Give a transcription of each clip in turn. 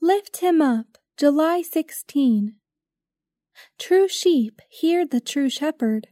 Lift him up, July 16. True sheep hear the true shepherd.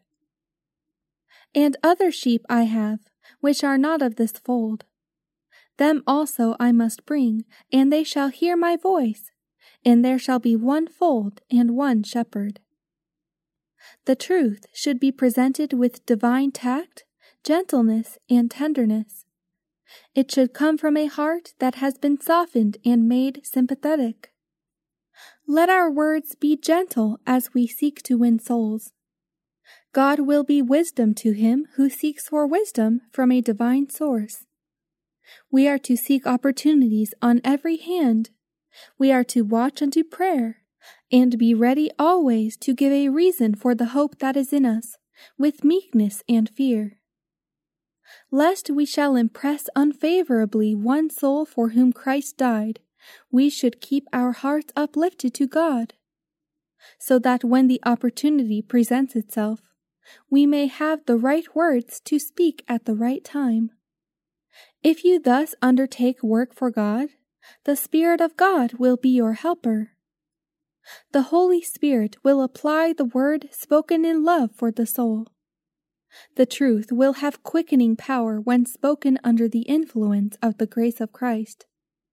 And other sheep I have, which are not of this fold. Them also I must bring, and they shall hear my voice, and there shall be one fold and one shepherd. The truth should be presented with divine tact, gentleness, and tenderness. It should come from a heart that has been softened and made sympathetic. Let our words be gentle as we seek to win souls. God will be wisdom to him who seeks for wisdom from a divine source. We are to seek opportunities on every hand. We are to watch unto prayer, and be ready always to give a reason for the hope that is in us, with meekness and fear. Lest we shall impress unfavorably one soul for whom Christ died, we should keep our hearts uplifted to God, so that when the opportunity presents itself, we may have the right words to speak at the right time. If you thus undertake work for God, the Spirit of God will be your helper. The Holy Spirit will apply the word spoken in love for the soul. The truth will have quickening power when spoken under the influence of the grace of Christ.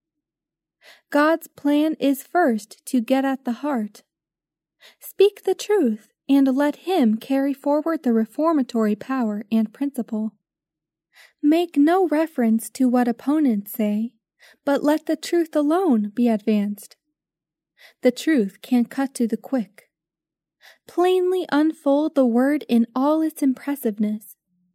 God's plan is first to get at the heart. Speak the truth and let Him carry forward the reformatory power and principle. Make no reference to what opponents say, but let the truth alone be advanced. The truth can cut to the quick. Plainly unfold the word in all its impressiveness.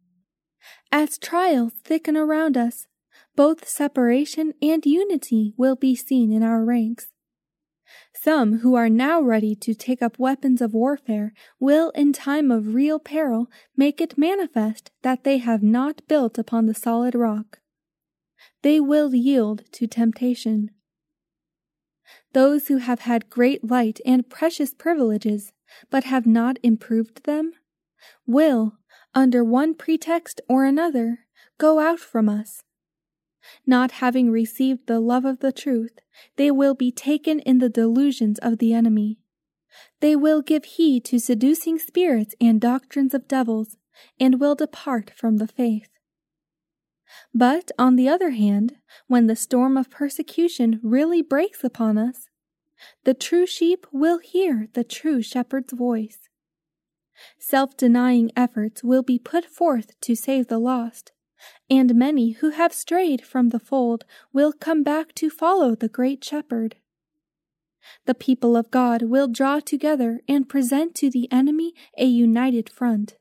As trials thicken around us, both separation and unity will be seen in our ranks. Some who are now ready to take up weapons of warfare will in time of real peril make it manifest that they have not built upon the solid rock. They will yield to temptation. Those who have had great light and precious privileges, but have not improved them, will, under one pretext or another, go out from us. Not having received the love of the truth, they will be taken in the delusions of the enemy. They will give heed to seducing spirits and doctrines of devils, and will depart from the faith. But, on the other hand, when the storm of persecution really breaks upon us, the true sheep will hear the true shepherd's voice. Self-denying efforts will be put forth to save the lost, and many who have strayed from the fold will come back to follow the great shepherd. The people of God will draw together and present to the enemy a united front.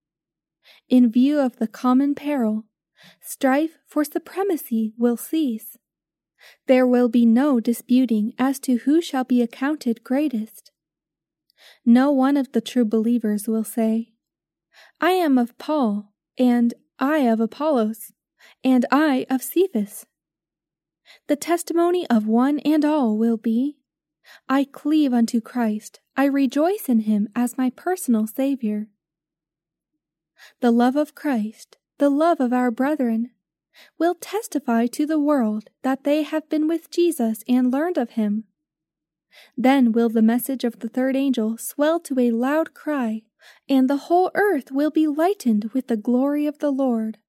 In view of the common peril, strife for supremacy will cease. There will be no disputing as to who shall be accounted greatest. No one of the true believers will say, "I am of Paul, and I of Apollos, and I of Cephas." The testimony of one and all will be, "I cleave unto Christ, I rejoice in Him as my personal Savior." The love of Christ, the love of our brethren, will testify to the world that they have been with Jesus and learned of Him. Then will the message of the third angel swell to a loud cry, and the whole earth will be lightened with the glory of the Lord.